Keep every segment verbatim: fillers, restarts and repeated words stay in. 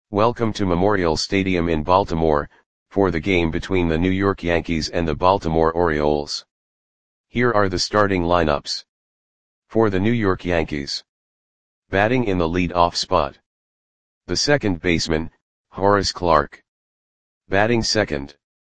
Welcome to Memorial Stadium in Baltimore, for the game between the New York Yankees and the Baltimore Orioles. Here are the starting lineups. For the New York Yankees. Batting in the lead-off spot. The second baseman, Horace Clarke. Batting second.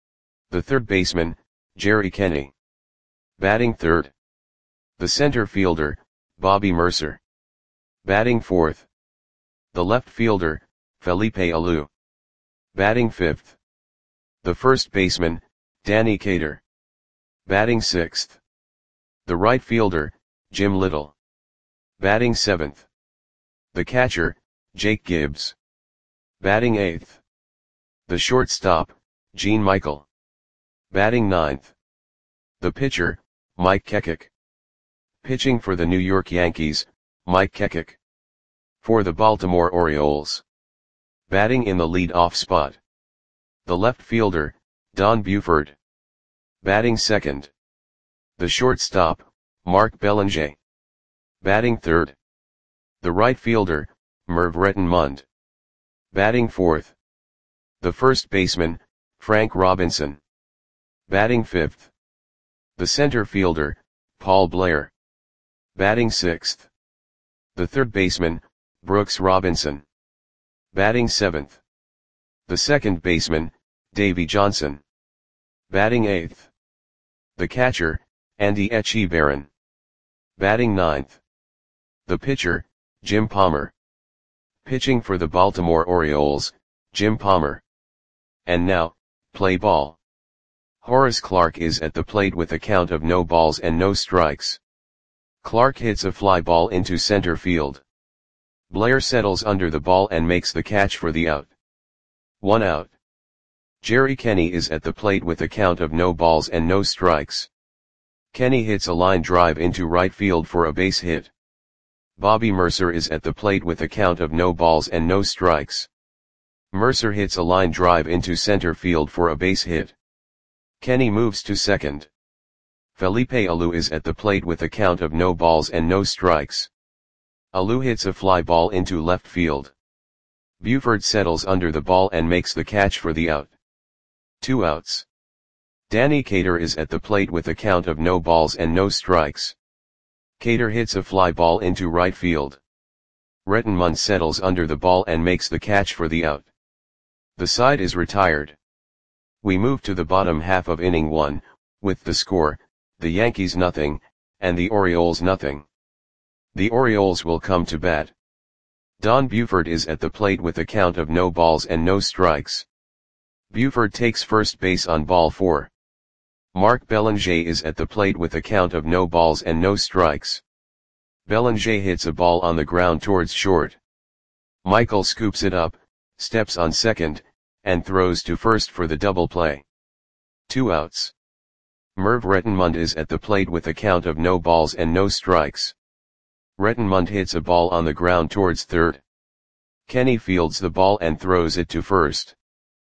The third baseman, Jerry Kenney. Batting third. The center fielder, Bobby Murcer. Batting fourth. The left fielder, Felipe Alou. Batting fifth. The first baseman, Danny Cater. Batting sixth. The right fielder, Jim Little. Batting seventh. The catcher, Jake Gibbs. Batting eighth. The shortstop, Gene Michael. Batting ninth. The pitcher, Mike Kekik. Pitching for the New York Yankees, Mike Kekik. For the Baltimore Orioles. Batting in the lead-off spot. The left fielder, Don Buford. Batting second. The shortstop, Mark Belanger. Batting third. The right fielder, Merv Rettenmund. Batting fourth. The first baseman, Frank Robinson. Batting fifth. The center fielder, Paul Blair. Batting sixth. The third baseman, Brooks Robinson. Batting seventh. The second baseman, Davey Johnson. Batting eighth. The catcher, Andy Etchebarren. Batting ninth. The pitcher, Jim Palmer. Pitching for the Baltimore Orioles, Jim Palmer. And now, play ball. Horace Clarke is at the plate with a count of no balls and no strikes. Clarke hits a fly ball into center field. Blair settles under the ball and makes the catch for the out. One out. Jerry Kenney is at the plate with a count of no balls and no strikes. Kenney hits a line drive into right field for a base hit. Bobby Murcer is at the plate with a count of no balls and no strikes. Murcer hits a line drive into center field for a base hit. Kenney moves to second. Felipe Alou is at the plate with a count of no balls and no strikes. Alou hits a fly ball into left field. Buford settles under the ball and makes the catch for the out. Two outs. Danny Cater is at the plate with a count of no balls and no strikes. Cater hits a fly ball into right field. Rettenmund settles under the ball and makes the catch for the out. The side is retired. We move to the bottom half of inning one, with the score, the Yankees nothing, and the Orioles nothing. The Orioles will come to bat. Don Buford is at the plate with a count of no balls and no strikes. Buford takes first base on ball four. Mark Belanger is at the plate with a count of no balls and no strikes. Belanger hits a ball on the ground towards short. Michael scoops it up, steps on second, and throws to first for the double play. Two outs. Merv Rettenmund is at the plate with a count of no balls and no strikes. Rettenmund hits a ball on the ground towards third. Kenney fields the ball and throws it to first.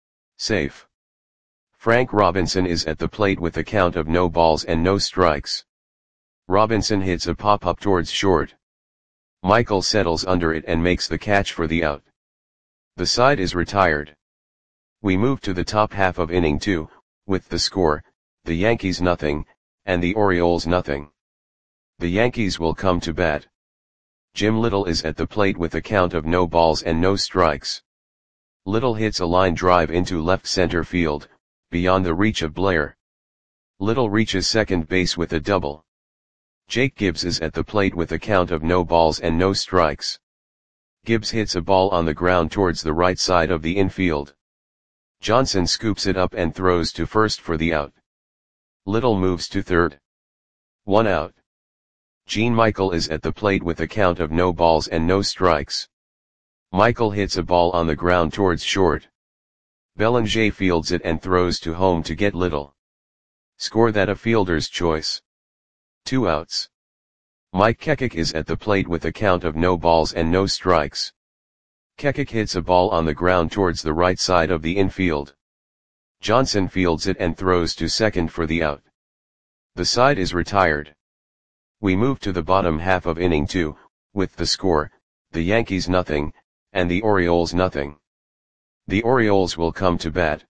Safe. Frank Robinson is at the plate with a count of no balls and no strikes. Robinson hits a pop-up towards short. Michael settles under it and makes the catch for the out. The side is retired. We move to the top half of inning two, with the score, the Yankees nothing, and the Orioles nothing. The Yankees will come to bat. Jim Little is at the plate with a count of no balls and no strikes. Little hits a line drive into left center field, beyond the reach of Blair. Little reaches second base with a double. Jake Gibbs is at the plate with a count of no balls and no strikes. Gibbs hits a ball on the ground towards the right side of the infield. Johnson scoops it up and throws to first for the out. Little moves to third. One out. Gene Michael is at the plate with a count of no balls and no strikes. Michael hits a ball on the ground towards short. Belanger fields it and throws to home to get Little. Score that a fielder's choice. Two outs. Mike Kekik is at the plate with a count of no balls and no strikes. Kekik hits a ball on the ground towards the right side of the infield. Johnson fields it and throws to second for the out. The side is retired. We move to the bottom half of inning two, with the score, the Yankees nothing, and the Orioles nothing. The Orioles will come to bat.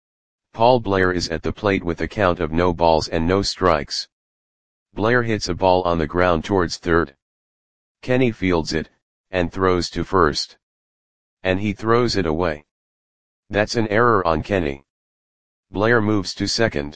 Paul Blair is at the plate with a count of no balls and no strikes. Blair hits a ball on the ground towards third. Kenny fields it, and throws to first. And he throws it away. That's an error on Kenny. Blair moves to second.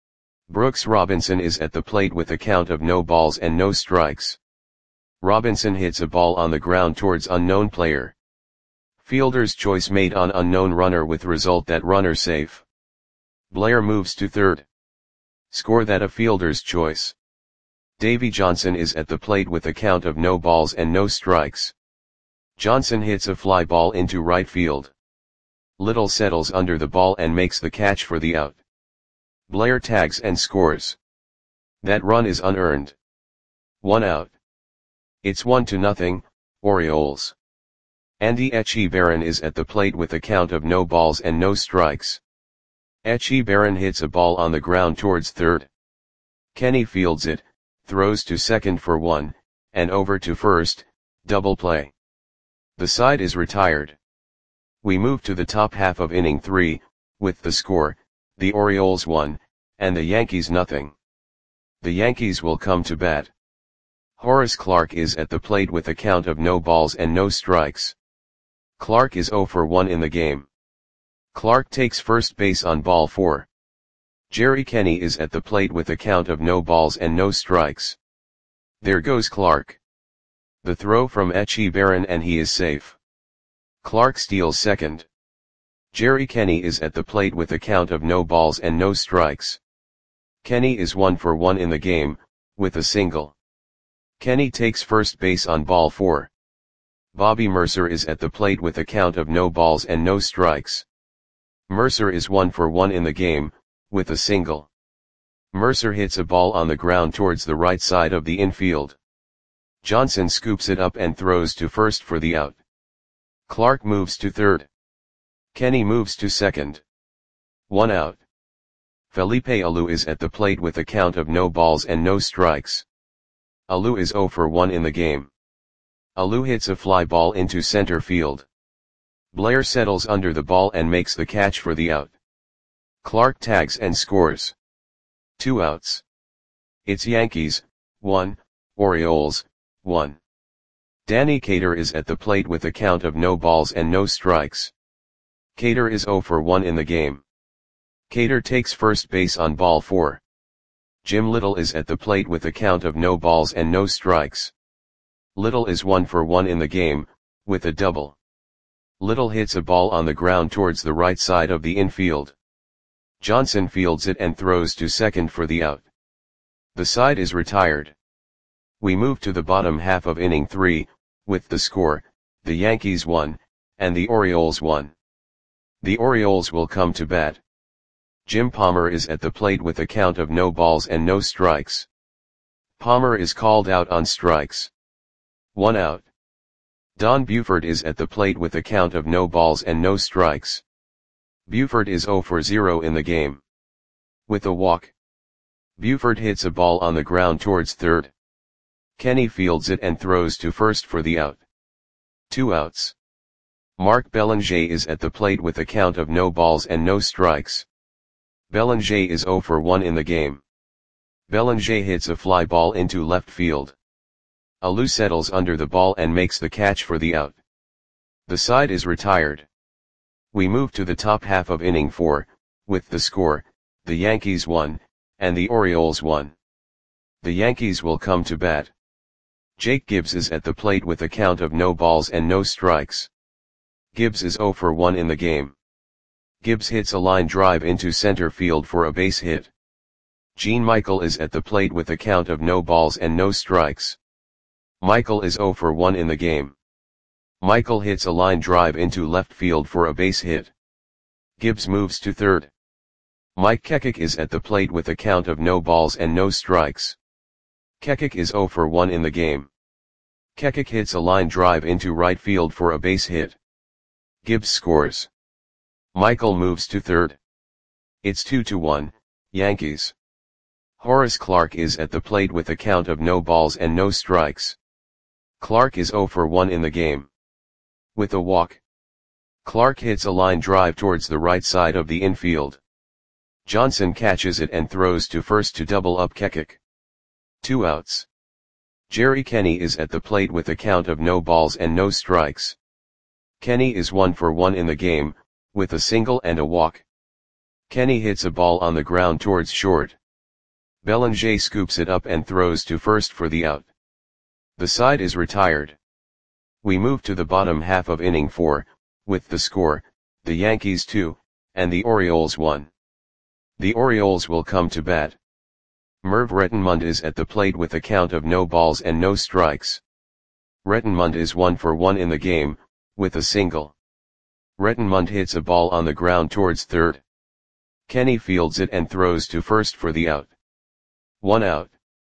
Brooks Robinson is at the plate with a count of no balls and no strikes. Robinson hits a ball on the ground towards unknown player. Fielder's choice made on unknown runner with result that runner safe. Blair moves to third. Score that a fielder's choice. Davy Johnson is at the plate with a count of no balls and no strikes. Johnson hits a fly ball into right field. Little settles under the ball and makes the catch for the out. Blair tags and scores. That run is unearned. One out. It's one to nothing, Orioles. Andy Etchebarren is at the plate with a count of no balls and no strikes. Etchebarren hits a ball on the ground towards third. Kenny fields it, throws to second for one, and over to first, double play. The side is retired. We move to the top half of inning three, with the score, the Orioles one, and the Yankees nothing. The Yankees will come to bat. Horace Clarke is at the plate with a count of no balls and no strikes. Clarke is oh for one in the game. Clarke takes first base on ball four. Jerry Kenny is at the plate with a count of no balls and no strikes. There goes Clarke. The throw from Etchebarren and he is safe. Clarke steals second. Jerry Kenny is at the plate with a count of no balls and no strikes. Kenny is one for one in the game, with a single. Kenny takes first base on ball four. Bobby Mercer is at the plate with a count of no balls and no strikes. Mercer is one for one in the game, with a single. Mercer hits a ball on the ground towards the right side of the infield. Johnson scoops it up and throws to first for the out. Clarke moves to third. Kenny moves to second. One out. Felipe Alou is at the plate with a count of no balls and no strikes. Alou is oh for one in the game. Alou hits a fly ball into center field. Blair settles under the ball and makes the catch for the out. Clarke tags and scores. Two outs. It's Yankees, one, Orioles, one. Danny Cater is at the plate with a count of no balls and no strikes. Cater is oh for one in the game. Cater takes first base on ball four. Jim Little is at the plate with a count of no balls and no strikes. Little is one for one in the game, with a double. Little hits a ball on the ground towards the right side of the infield. Johnson fields it and throws to second for the out. The side is retired. We move to the bottom half of inning three, with the score, the Yankees one, and the Orioles one. The Orioles will come to bat. Jim Palmer is at the plate with a count of no balls and no strikes. Palmer is called out on strikes. One out. Don Buford is at the plate with a count of no balls and no strikes. Buford is oh for zero in the game. With a walk. Buford hits a ball on the ground towards third. Kenny fields it and throws to first for the out. Two outs. Mark Belanger is at the plate with a count of no balls and no strikes. Belanger is oh for one in the game. Belanger hits a fly ball into left field. Alou settles under the ball and makes the catch for the out. The side is retired. We move to the top half of inning four, with the score, the Yankees one, and the Orioles one. The Yankees will come to bat. Jake Gibbs is at the plate with a count of no balls and no strikes. Gibbs is oh for one in the game. Gibbs hits a line drive into center field for a base hit. Gene Michael is at the plate with a count of no balls and no strikes. Michael is oh for one in the game. Michael hits a line drive into left field for a base hit. Gibbs moves to third. Mike Kekik is at the plate with a count of no balls and no strikes. Kekik is oh for one in the game. Kekik hits a line drive into right field for a base hit. Gibbs scores. Michael moves to third. It's two to one, Yankees. Horace Clarke is at the plate with a count of no balls and no strikes. Clarke is oh for one in the game. With a walk. Clark hits a line drive towards the right side of the infield. Johnson catches it and throws to first to double up Kekik. Two outs. Jerry Kenny is at the plate with a count of no balls and no strikes. Kenny is one for one in the game, with a single and a walk. Kenny hits a ball on the ground towards short. Belanger scoops it up and throws to first for the out. The side is retired. We move to the bottom half of inning four, with the score, the Yankees two, and the Orioles one. The Orioles will come to bat. Merv Rettenmund is at the plate with a count of no balls and no strikes. Rettenmund is one for one in the game, with a single. Rettenmund hits a ball on the ground towards third. Kenny fields it and throws to first for the out. One out.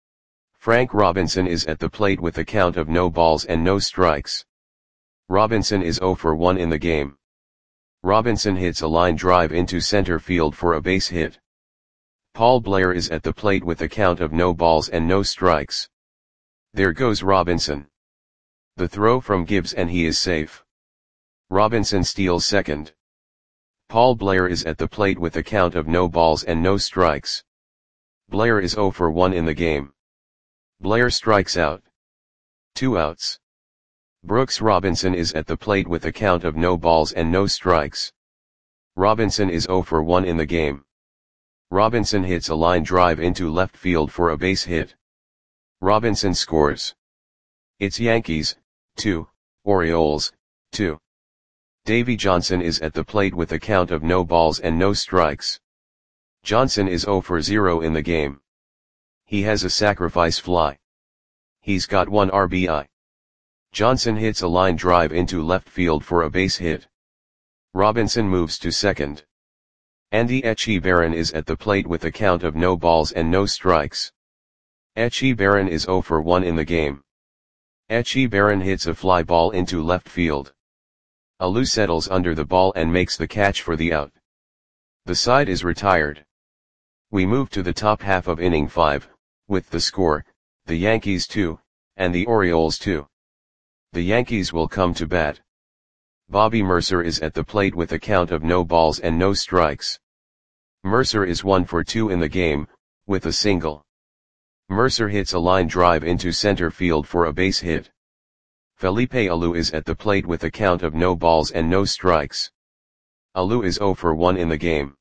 Frank Robinson is at the plate with a count of no balls and no strikes. Robinson is zero for one in the game. Robinson hits a line drive into center field for a base hit. Paul Blair is at the plate with a count of no balls and no strikes. There goes Robinson. The throw from Gibbs and he is safe. Robinson steals second. Paul Blair is at the plate with a count of no balls and no strikes. Blair is zero for one in the game. Blair strikes out. Two outs. Brooks Robinson is at the plate with a count of no balls and no strikes. Robinson is zero for one in the game. Robinson hits a line drive into left field for a base hit. Robinson scores. It's Yankees, two, Orioles, two. Davy Johnson is at the plate with a count of no balls and no strikes. Johnson is zero for zero in the game. He has a sacrifice fly. He's got one R B I. Johnson hits a line drive into left field for a base hit. Robinson moves to second. Andy Etchebarren is at the plate with a count of no balls and no strikes. Etchebarren is zero for one in the game. Etchebarren hits a fly ball into left field. Alou settles under the ball and makes the catch for the out. The side is retired. We move to the top half of inning five, with the score, the Yankees two, and the Orioles two. The Yankees will come to bat. Bobby Mercer is at the plate with a count of no balls and no strikes. Mercer is one for two in the game, with a single. Mercer hits a line drive into center field for a base hit. Felipe Alou is at the plate with a count of no balls and no strikes. Alou is zero for one in the game.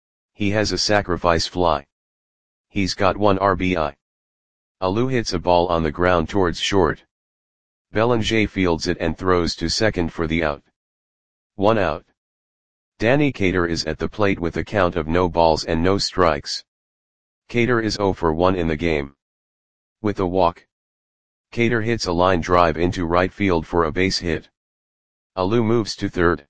He has a sacrifice fly. He's got one R B I. Alou hits a ball on the ground towards short. Belanger fields it and throws to second for the out. One out. Danny Cater is at the plate with a count of no balls and no strikes. Cater is zero for one in the game. With a walk. Cater hits a line drive into right field for a base hit. Alou moves to third.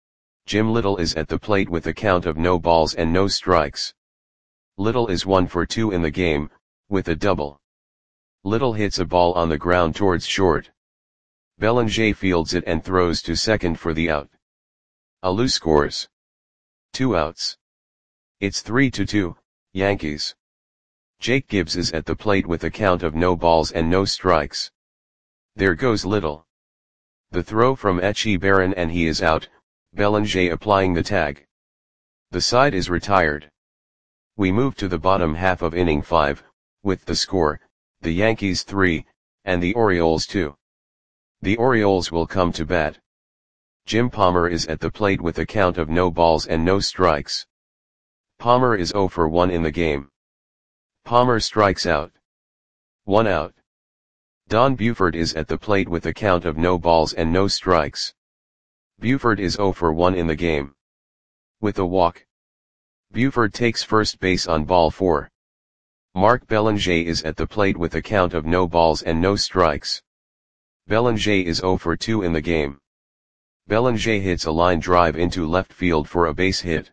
Jim Little is at the plate with a count of no balls and no strikes. Little is one for two in the game, with a double. Little hits a ball on the ground towards short. Belanger fields it and throws to second for the out. Alou scores. Two outs. It's three to two, Yankees. Jake Gibbs is at the plate with a count of no balls and no strikes. There goes Little. The throw from Etchebarren and he is out, Belanger applying the tag. The side is retired. We move to the bottom half of inning five, with the score, the Yankees three, and the Orioles two. The Orioles will come to bat. Jim Palmer is at the plate with a count of no balls and no strikes. Palmer is zero for one in the game. Palmer strikes out. One out. Don Buford is at the plate with a count of no balls and no strikes. Buford is zero for one in the game. With a walk. Buford takes first base on ball four. Mark Belanger is at the plate with a count of no balls and no strikes. Belanger is zero for two in the game. Belanger hits a line drive into left field for a base hit.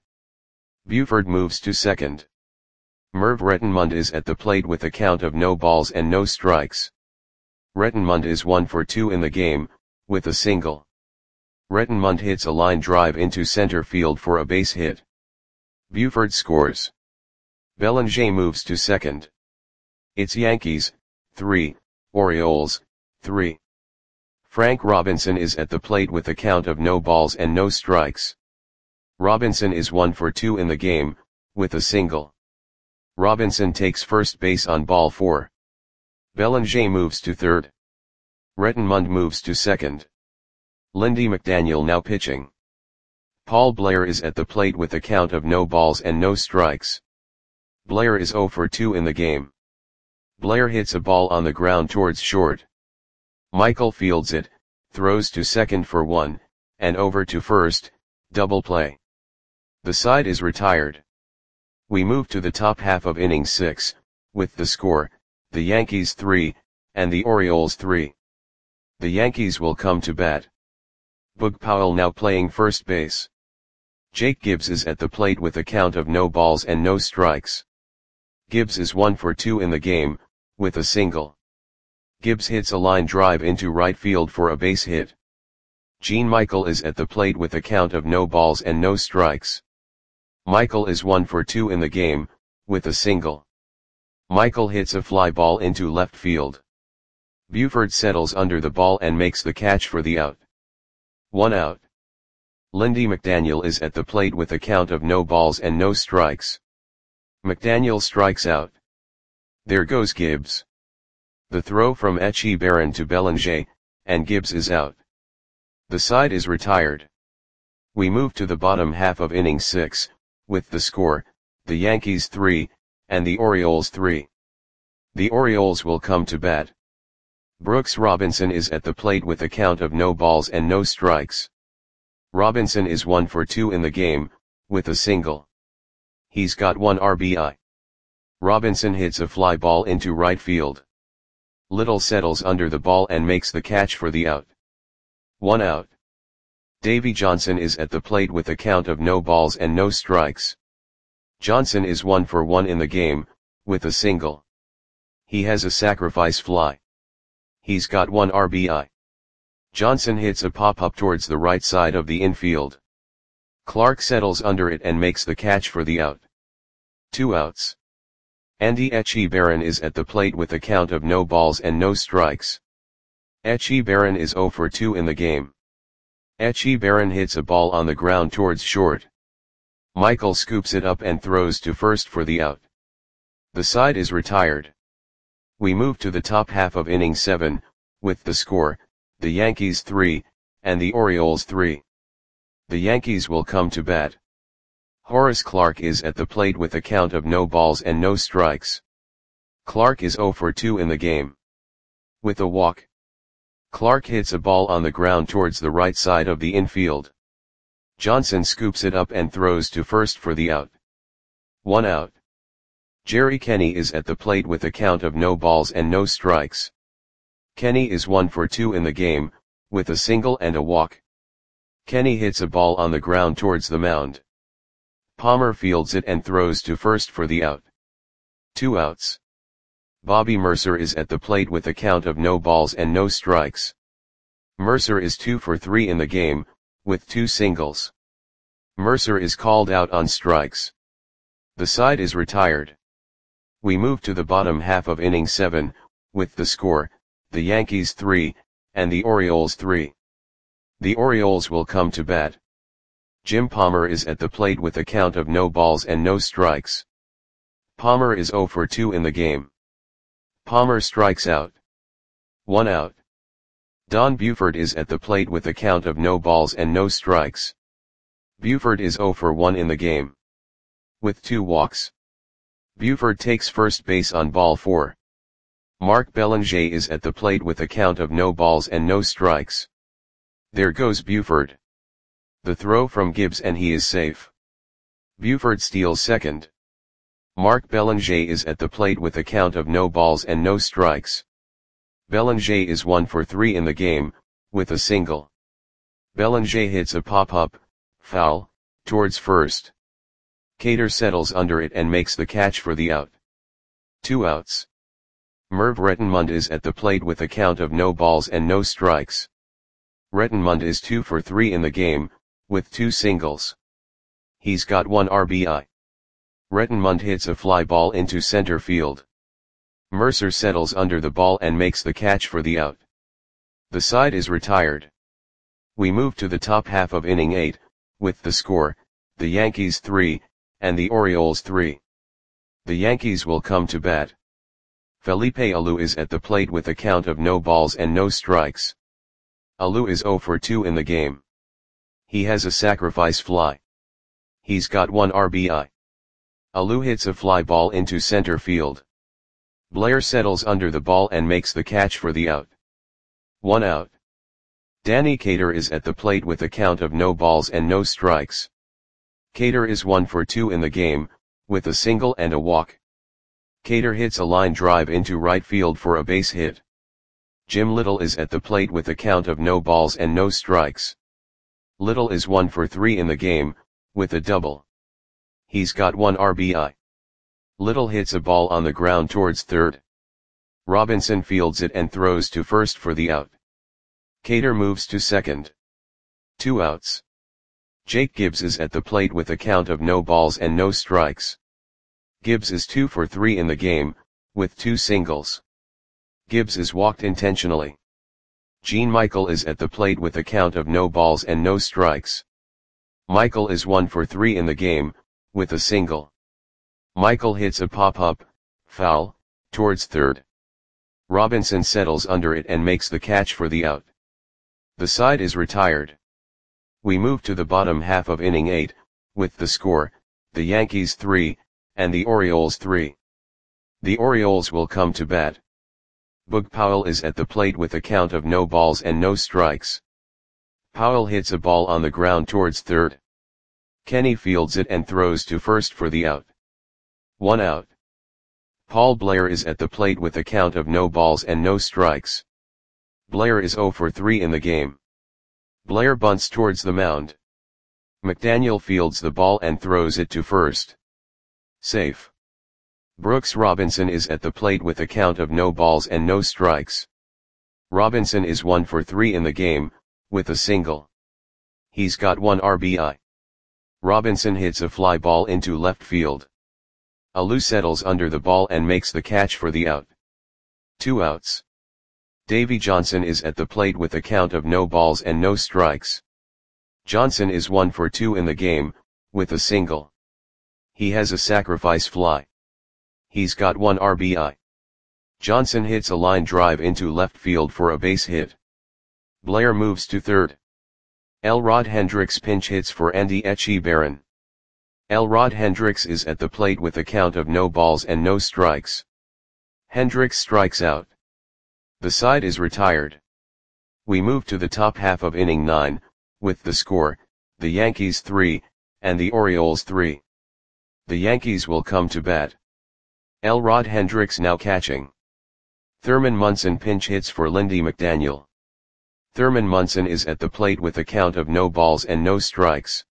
Buford moves to second. Merv Rettenmund is at the plate with a count of no balls and no strikes. Rettenmund is one for two in the game, with a single. Rettenmund hits a line drive into center field for a base hit. Buford scores. Belanger moves to second. It's Yankees, three, Orioles, three. Frank Robinson is at the plate with a count of no balls and no strikes. Robinson is one for two in the game, with a single. Robinson takes first base on ball four. Belanger moves to third. Rettenmund moves to second. Lindy McDaniel now pitching. Paul Blair is at the plate with a count of no balls and no strikes. Blair is zero for two in the game. Blair hits a ball on the ground towards short. Michael fields it, throws to second for one, and over to first, double play. The side is retired. We move to the top half of inning six, with the score, the Yankees three, and the Orioles three. The Yankees will come to bat. Boog Powell now playing first base. Jake Gibbs is at the plate with a count of no balls and no strikes. Gibbs is one for two in the game, with a single. Gibbs hits a line drive into right field for a base hit. Gene Michael is at the plate with a count of no balls and no strikes. Michael is one for two in the game, with a single. Michael hits a fly ball into left field. Buford settles under the ball and makes the catch for the out. One out. Lindy McDaniel is at the plate with a count of no balls and no strikes. McDaniel strikes out. There goes Gibbs. The throw from Echeverria to Belanger, and Gibbs is out. The side is retired. We move to the bottom half of inning six, with the score, the Yankees three, and the Orioles three. The Orioles will come to bat. Brooks Robinson is at the plate with a count of no balls and no strikes. Robinson is one for two in the game, with a single. He's got one R B I. Robinson hits a fly ball into right field. Little settles under the ball and makes the catch for the out. One out. Davy Johnson is at the plate with a count of no balls and no strikes. Johnson is one for one in the game, with a single. He has a sacrifice fly. He's got one R B I. Johnson hits a pop-up towards the right side of the infield. Clark settles under it and makes the catch for the out. Two outs. Andy Echeverria is at the plate with a count of no balls and no strikes. Echeverria is zero for two in the game. Echeverria hits a ball on the ground towards short. Michael scoops it up and throws to first for the out. The side is retired. We move to the top half of inning seven, with the score, the Yankees three, and the Orioles three. The Yankees will come to bat. Horace Clarke is at the plate with a count of no balls and no strikes. Clarke is zero for two in the game. With a walk. Clarke hits a ball on the ground towards the right side of the infield. Johnson scoops it up and throws to first for the out. One out. Jerry Kenny is at the plate with a count of no balls and no strikes. Kenny is one for two in the game, with a single and a walk. Kenny hits a ball on the ground towards the mound. Palmer fields it and throws to first for the out. Two outs. Bobby Mercer is at the plate with a count of no balls and no strikes. Mercer is two for three in the game, with two singles. Mercer is called out on strikes. The side is retired. We move to the bottom half of inning seven, with the score, the Yankees three, and the Orioles three. The Orioles will come to bat. Jim Palmer is at the plate with a count of no balls and no strikes. Palmer is zero for two in the game. Palmer strikes out. One out. Don Buford is at the plate with a count of no balls and no strikes. Buford is zero for one in the game. With two walks. Buford takes first base on ball four. Mark Belanger is at the plate with a count of no balls and no strikes. There goes Buford. The throw from Gibbs and he is safe. Buford steals second. Mark Belanger is at the plate with a count of no balls and no strikes. Belanger is one for three in the game, with a single. Belanger hits a pop-up, foul, towards first. Cater settles under it and makes the catch for the out. Two outs. Merv Rettenmund is at the plate with a count of no balls and no strikes. Rettenmund is two for three in the game, with two singles. He's got one R B I. Rettenmund hits a fly ball into center field. Mercer settles under the ball and makes the catch for the out. The side is retired. We move to the top half of inning eight, with the score, the Yankees three, and the Orioles three. The Yankees will come to bat. Felipe Alou is at the plate with a count of no balls and no strikes. Alou is oh for two in the game. He has a sacrifice fly. He's got one R B I. Alou hits a fly ball into center field. Blair settles under the ball and makes the catch for the out. One out. Danny Cater is at the plate with a count of no balls and no strikes. Cater is one for two in the game, with a single and a walk. Cater hits a line drive into right field for a base hit. Jim Little is at the plate with a count of no balls and no strikes. Little is one for three in the game, with a double. He's got one R B I. Little hits a ball on the ground towards third. Robinson fields it and throws to first for the out. Cater moves to second. Two outs. Jake Gibbs is at the plate with a count of no balls and no strikes. Gibbs is two for three in the game, with two singles. Gibbs is walked intentionally. Gene Michael is at the plate with a count of no balls and no strikes. Michael is one for three in the game, with a single. Michael hits a pop-up, foul, towards third. Robinson settles under it and makes the catch for the out. The side is retired. We move to the bottom half of inning eight, with the score, the Yankees three, and the Orioles three. The Orioles will come to bat. Boog Powell is at the plate with a count of no balls and no strikes. Powell hits a ball on the ground towards third. Kenny fields it and throws to first for the out. One out. Paul Blair is at the plate with a count of no balls and no strikes. Blair is oh for three in the game. Blair bunts towards the mound. McDaniel fields the ball and throws it to first. Safe. Brooks Robinson is at the plate with a count of no balls and no strikes. Robinson is one for three in the game, with a single. He's got one R B I. Robinson hits a fly ball into left field. Alou settles under the ball and makes the catch for the out. Two outs. Davy Johnson is at the plate with a count of no balls and no strikes. Johnson is one for two in the game, with a single. He has a sacrifice fly. He's got one R B I. Johnson hits a line drive into left field for a base hit. Blair moves to third. Elrod Hendricks pinch hits for Andy Etchebarren. Elrod Hendricks is at the plate with a count of no balls and no strikes. Hendricks strikes out. The side is retired. We move to the top half of inning nine, with the score, the Yankees three, and the Orioles three. The Yankees will come to bat. Elrod Hendricks now catching. Thurman Munson pinch hits for Lindy McDaniel. Thurman Munson is at the plate with a count of no balls and no strikes.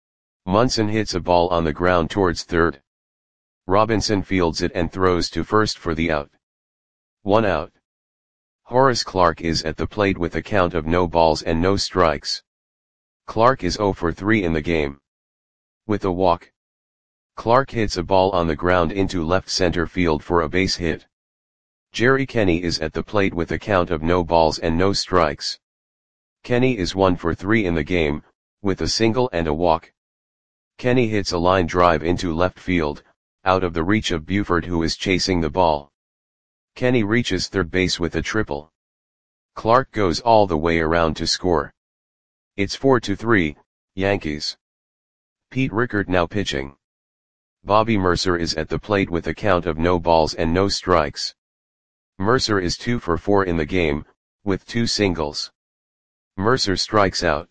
Munson hits a ball on the ground towards third. Robinson fields it and throws to first for the out. One out. Horace Clarke is at the plate with a count of no balls and no strikes. Clarke is oh for three in the game. With a walk. Clarke hits a ball on the ground into left center field for a base hit. Jerry Kenny is at the plate with a count of no balls and no strikes. Kenny is one for three in the game, with a single and a walk. Kenny hits a line drive into left field, out of the reach of Buford, who is chasing the ball. Kenny reaches third base with a triple. Clarke goes all the way around to score. It's four to three, Yankees. Pete Rickard now pitching. Bobby Mercer is at the plate with a count of no balls and no strikes. Mercer is two for four in the game, with two singles. Mercer strikes out.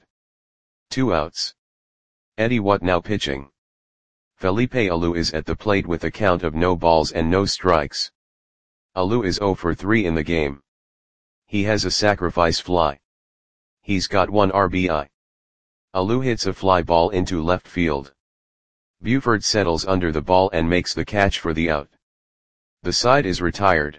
Two outs. Eddie Watt now pitching. Felipe Alou is at the plate with a count of no balls and no strikes. Alou is oh for three in the game. He has a sacrifice fly. He's got one R B I. Alou hits a fly ball into left field. Buford settles under the ball and makes the catch for the out. The side is retired.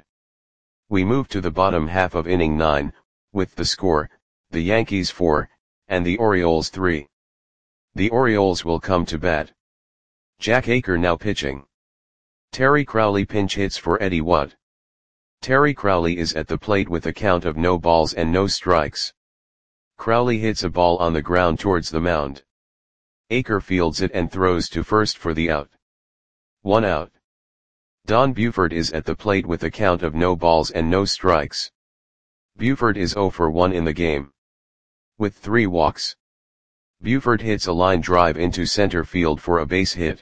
We move to the bottom half of inning nine, with the score, the Yankees four, and the Orioles three. The Orioles will come to bat. Jack Aker now pitching. Terry Crowley pinch hits for Eddie Watt. Terry Crowley is at the plate with a count of no balls and no strikes. Crowley hits a ball on the ground towards the mound. Aker fields it and throws to first for the out. One out. Don Buford is at the plate with a count of no balls and no strikes. Buford is zero for one in the game. With three walks. Buford hits a line drive into center field for a base hit.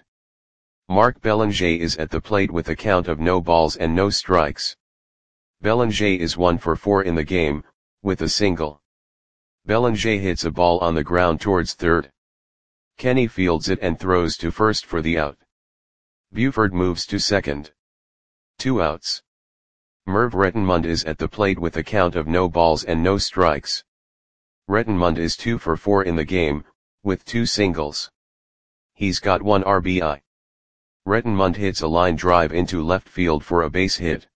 Mark Belanger is at the plate with a count of no balls and no strikes. Belanger is one for four in the game, with a single. Belanger hits a ball on the ground towards third. Kenny fields it and throws to first for the out. Buford moves to second. Two outs. Merv Rettenmund is at the plate with a count of no balls and no strikes. Rettenmund is two for four in the game, with two singles. He's got one R B I. Rettenmund hits a line drive into left field for a base hit.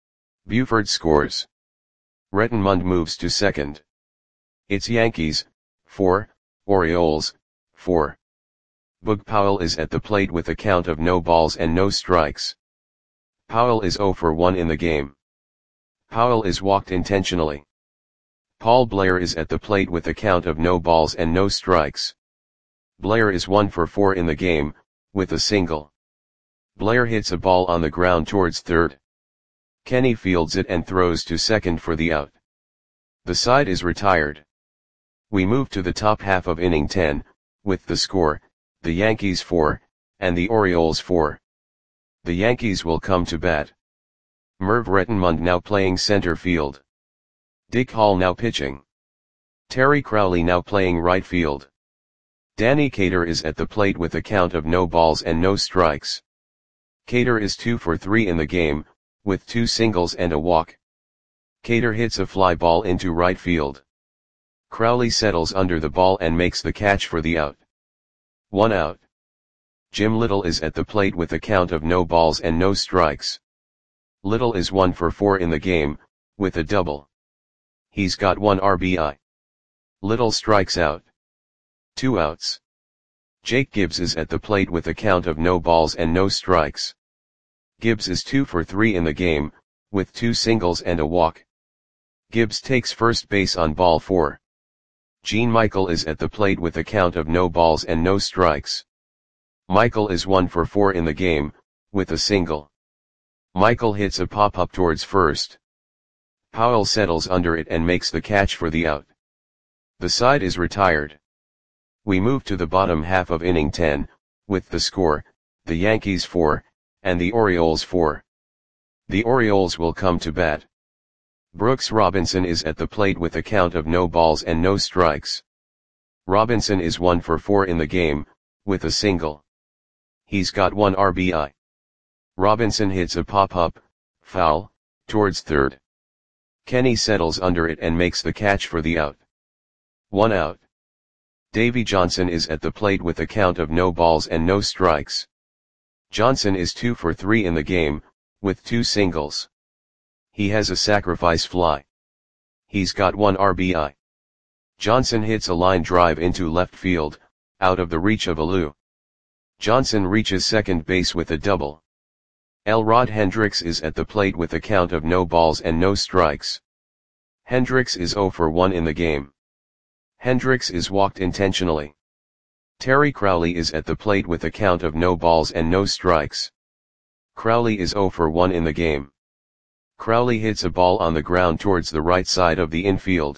Buford scores. Rettenmund moves to second. It's Yankees, four, Orioles, four. Boog Powell is at the plate with a count of no balls and no strikes. Powell is zero for one in the game. Powell is walked intentionally. Paul Blair is at the plate with a count of no balls and no strikes. Blair is one for four in the game, with a single. Blair hits a ball on the ground towards third. Kenny fields it and throws to second for the out. The side is retired. We move to the top half of inning ten, with the score, the Yankees four, and the Orioles four. The Yankees will come to bat. Merv Rettenmund now playing center field. Dick Hall now pitching. Terry Crowley now playing right field. Danny Cater is at the plate with a count of no balls and no strikes. Cater is two for three in the game, with two singles and a walk. Cater hits a fly ball into right field. Crowley settles under the ball and makes the catch for the out. One out. Jim Little is at the plate with a count of no balls and no strikes. Little is one for four in the game, with a double. He's got one R B I. Little strikes out. Two outs. Jake Gibbs is at the plate with a count of no balls and no strikes. Gibbs is two for three in the game, with two singles and a walk. Gibbs takes first base on ball four. Gene Michael is at the plate with a count of no balls and no strikes. Michael is one for four in the game, with a single. Michael hits a pop-up towards first. Powell settles under it and makes the catch for the out. The side is retired. We move to the bottom half of inning ten, with the score, the Yankees four, and the Orioles four. The Orioles will come to bat. Brooks Robinson is at the plate with a count of no balls and no strikes. Robinson is one for four in the game, with a single. He's got one R B I. Robinson hits a pop-up, foul, towards third. Kenny settles under it and makes the catch for the out. One out. Davy Johnson is at the plate with a count of no balls and no strikes. Johnson is two for three in the game, with two singles. He has a sacrifice fly. He's got one R B I. Johnson hits a line drive into left field, out of the reach of Alou. Johnson reaches second base with a double. Elrod Hendricks is at the plate with a count of no balls and no strikes. Hendricks is zero for one in the game. Hendricks is walked intentionally. Terry Crowley is at the plate with a count of no balls and no strikes. Crowley is zero for one in the game. Crowley hits a ball on the ground towards the right side of the infield.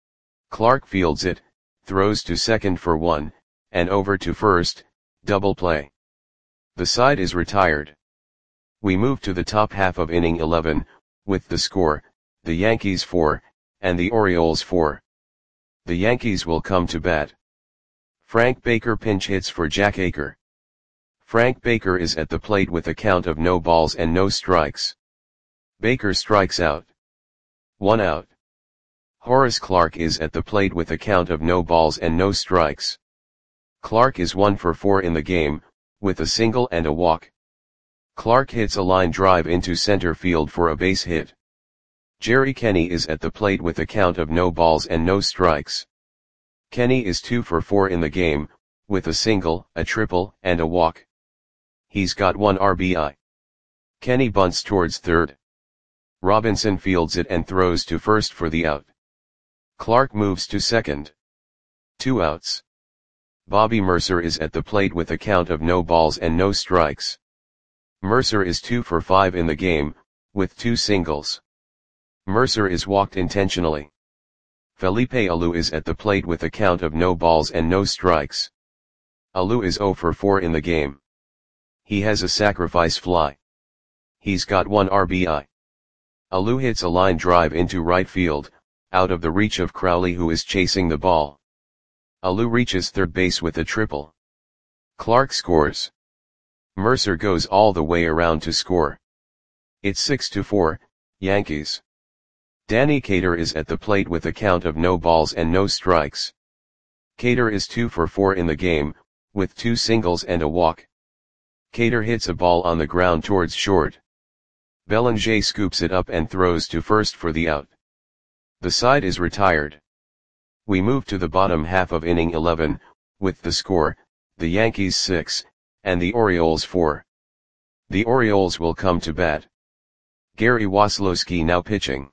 Clark fields it, throws to second for one, and over to first, double play. The side is retired. We move to the top half of inning eleven, with the score, the Yankees four, and the Orioles four. The Yankees will come to bat. Frank Baker pinch hits for Jack Aker. Frank Baker is at the plate with a count of no balls and no strikes. Baker strikes out. One out. Horace Clarke is at the plate with a count of no balls and no strikes. Clarke is one for four in the game, with a single and a walk. Clarke hits a line drive into center field for a base hit. Jerry Kenny is at the plate with a count of no balls and no strikes. Kenny is two for four in the game, with a single, a triple, and a walk. He's got one R B I. Kenny bunts towards third. Robinson fields it and throws to first for the out. Clark moves to second. Two outs. Bobby Mercer is at the plate with a count of no balls and no strikes. Mercer is two for five in the game, with two singles. Mercer is walked intentionally. Felipe Alou is at the plate with a count of no balls and no strikes. Alou is zero for four in the game. He has a sacrifice fly. He's got one R B I. Alou hits a line drive into right field, out of the reach of Crowley, who is chasing the ball. Alou reaches third base with a triple. Clark scores. Mercer goes all the way around to score. It's six to four, Yankees. Danny Cater is at the plate with a count of no balls and no strikes. Cater is two for four in the game, with two singles and a walk. Cater hits a ball on the ground towards short. Bellinger scoops it up and throws to first for the out. The side is retired. We move to the bottom half of inning eleven, with the score, the Yankees six, and the Orioles four. The Orioles will come to bat. Gary Waslowski now pitching.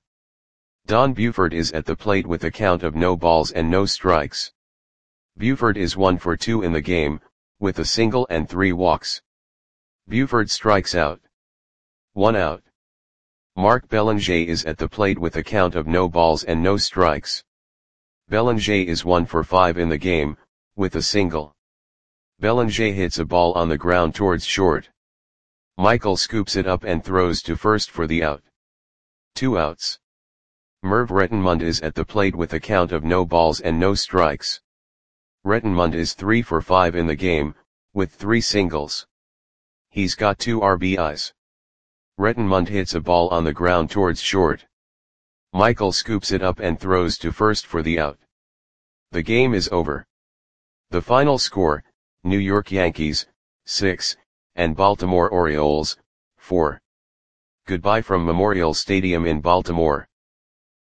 Don Buford is at the plate with a count of no balls and no strikes. Buford is one for two in the game, with a single and three walks. Buford strikes out. One out. Mark Bellinger is at the plate with a count of no balls and no strikes. Bellinger is one for five in the game, with a single. Bellinger hits a ball on the ground towards short. Michael scoops it up and throws to first for the out. Two outs. Merv Rettenmund is at the plate with a count of no balls and no strikes. Rettenmund is three for five in the game, with three singles. He's got two R B Is. Rettenmund hits a ball on the ground towards short. Michael scoops it up and throws to first for the out. The game is over. The final score, New York Yankees, six, and Baltimore Orioles, four. Goodbye from Memorial Stadium in Baltimore.